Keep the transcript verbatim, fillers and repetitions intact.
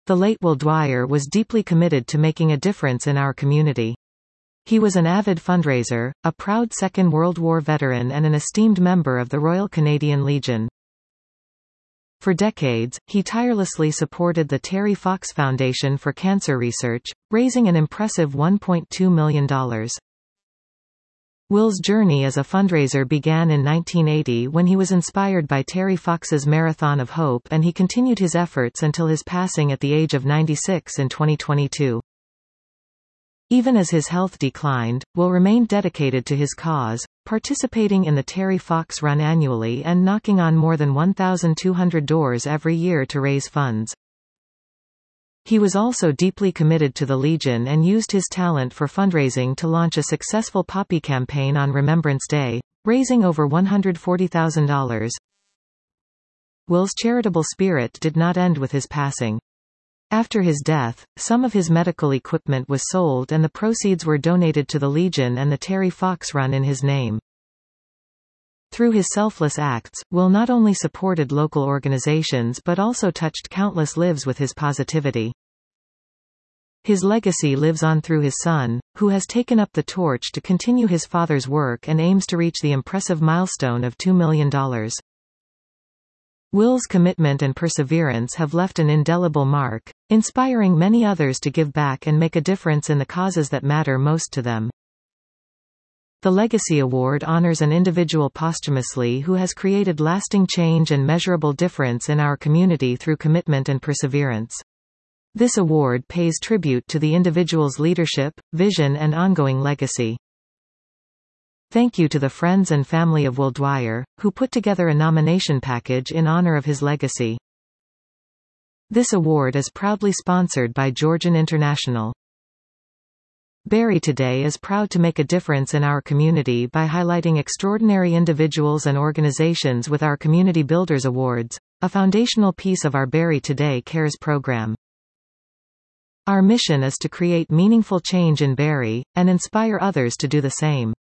The late Will Dwyer was deeply committed to making a difference in our community. He was an avid fundraiser, a proud Second World War veteran and an esteemed member of the Royal Canadian Legion. For decades, he tirelessly supported the Terry Fox Foundation for Cancer Research, raising an impressive one point two million dollars. Will's journey as a fundraiser began in nineteen eighty when he was inspired by Terry Fox's Marathon of Hope, and he continued his efforts until his passing at the age of ninety-six in twenty twenty-two. Even as his health declined, Will remained dedicated to his cause, participating in the Terry Fox Run annually and knocking on more than one thousand two hundred doors every year to raise funds. He was also deeply committed to the Legion and used his talent for fundraising to launch a successful poppy campaign on Remembrance Day, raising over one hundred forty thousand dollars. Will's charitable spirit did not end with his passing. After his death, some of his medical equipment was sold and the proceeds were donated to the Legion and the Terry Fox Run in his name. Through his selfless acts, Will not only supported local organizations but also touched countless lives with his positivity. His legacy lives on through his son, who has taken up the torch to continue his father's work and aims to reach the impressive milestone of two million dollars. Will's commitment and perseverance have left an indelible mark, inspiring many others to give back and make a difference in the causes that matter most to them. The Legacy Award honors an individual posthumously who has created lasting change and measurable difference in our community through commitment and perseverance. This award pays tribute to the individual's leadership, vision and ongoing legacy. Thank you to the friends and family of Will Dwyer, who put together a nomination package in honor of his legacy. This award is proudly sponsored by Georgian International. Barrie Today is proud to make a difference in our community by highlighting extraordinary individuals and organizations with our Community Builders Awards, a foundational piece of our Barrie Today Cares program. Our mission is to create meaningful change in Barrie, and inspire others to do the same.